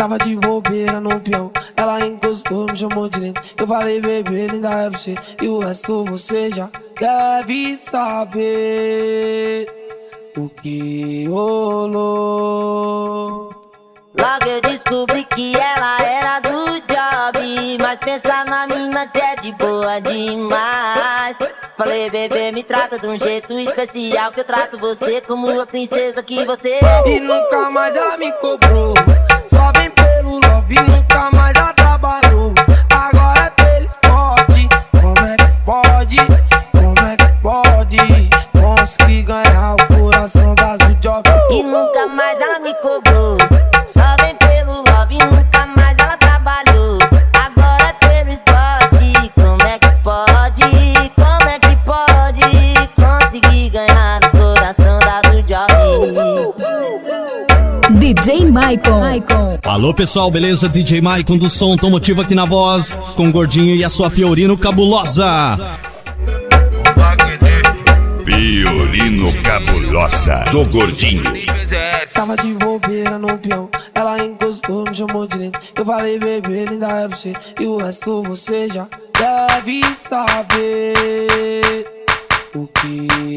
Tava de bobeira no peão, ela encostou, me chamou de lindo. Eu falei, bebê, linda é você, e o resto você já deve saber o que rolou. Logo eu descobri que ela era do job, mas pensa na mina que é de boa demais. Falei, bebê, me trata de um jeito especial, que eu trato você como a princesa que você é. E nunca mais ela me cobrou, só vem pelo love, nunca mais ela trabalhou. Agora é pelo esporte, como é que pode? Como é que pode? Consegui ganhar o coração das do job. E nunca mais ela me cobrou, só vem pelo love, nunca mais ela trabalhou. Agora é pelo esporte, como é que pode? Como é que pode? Consegui ganhar o coração da do job. DJ Maicon. Alô pessoal, beleza? DJ Maicon do som automotivo aqui na voz, com o Gordinho e a sua Fiorino Cabulosa. Fiorino Cabulosa do Gordinho. Tava de bobeira no peão, ela encostou, me chamou de lindo. Eu falei, bebê, linda é você, e o resto você já deve saber o que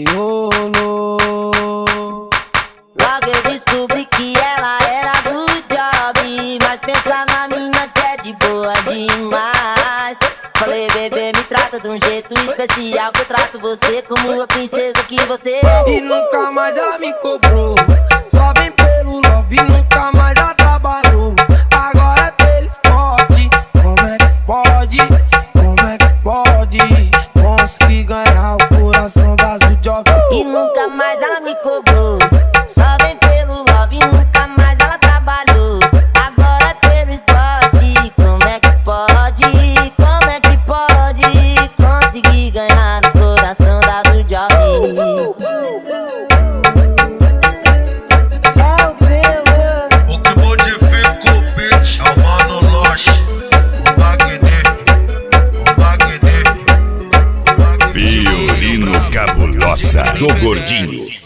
rolou. Logo eu descobri que ela era do job, mas pensa na mina que é de boa demais. Falei, bebê, me trata de um jeito especial, que eu trato você como a princesa que você é. E nunca mais ela me cobrou, só vem pelo love, nunca mais ela trabalhou. Agora é pelo esporte, como é que pode? Como é que pode? Consegui ganhar o coração das do job. E nunca mais ela me cobrou, só vem pelo love, nunca mais ela trabalhou. Agora é pelo esporte, como é que pode? Como é que pode? Consegui ganhar o coração da do job. O que modifica o beat é o Mano Loche, o magnífico. Fiorino Cabulosa do Gordinho.